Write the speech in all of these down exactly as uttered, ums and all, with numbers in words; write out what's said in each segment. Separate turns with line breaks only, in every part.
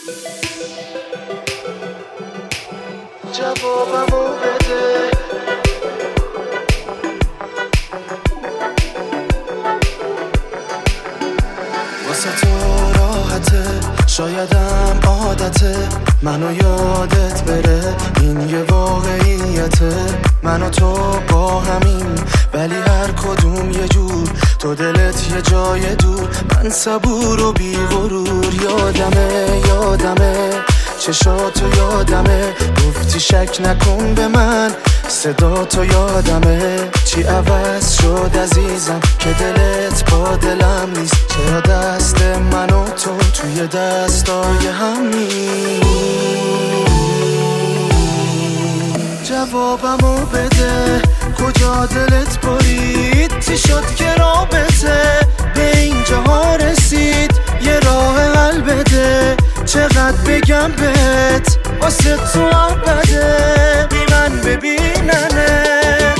جوابمو بده. واسه تو راحته، شایدم عادته منو یادت بره. این یه واقعیته، من و تو با همین، ولی هر کدوم یه جور. تو دلت یه جای دور، من صبور و بی غرور. یادمه یادمه چشاتو یادمه، گفتی شک نکن به من، صدا تو یادمه. چی عوض شد عزیزم که دلت با دلم نیست؟ چرا دست من و تو توی دستای هم نیست؟ جوابمو بده، کجا دلت برید؟ چی شد که رابطه به اینجاها رسید؟ یه راه حل بده، چقدر بگم بهت واسه تو عبده بی من ببیننت.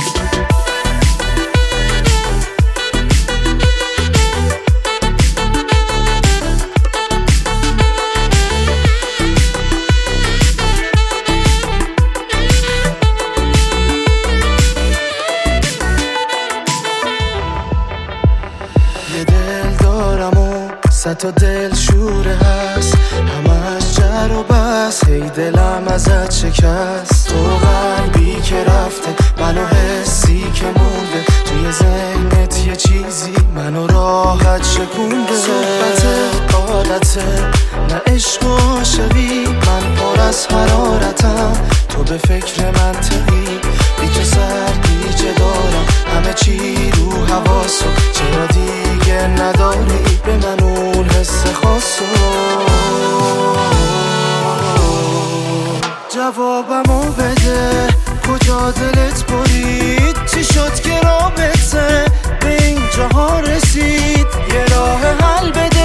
یه دل دارم و صد تا دل شوره هست، همش جر و بس، هی دلم ازت شکست. تو قلبی که رفته، منو حسی که مونده، توی ذهنت یه چیزی منو راحت شکونده. صحبت عادته نه عشق و عاشقی، من پر از حرارتم، تو به فکر منطقی. بی تو سرگیجه دارم، همه چی رو حواسو، چرا دیگه نداری به من اون حس خاصو؟ جوابمو بده، کجا دلت برید؟ چی شد که رابطه به اینجاها رسید؟ یه راه حل بده.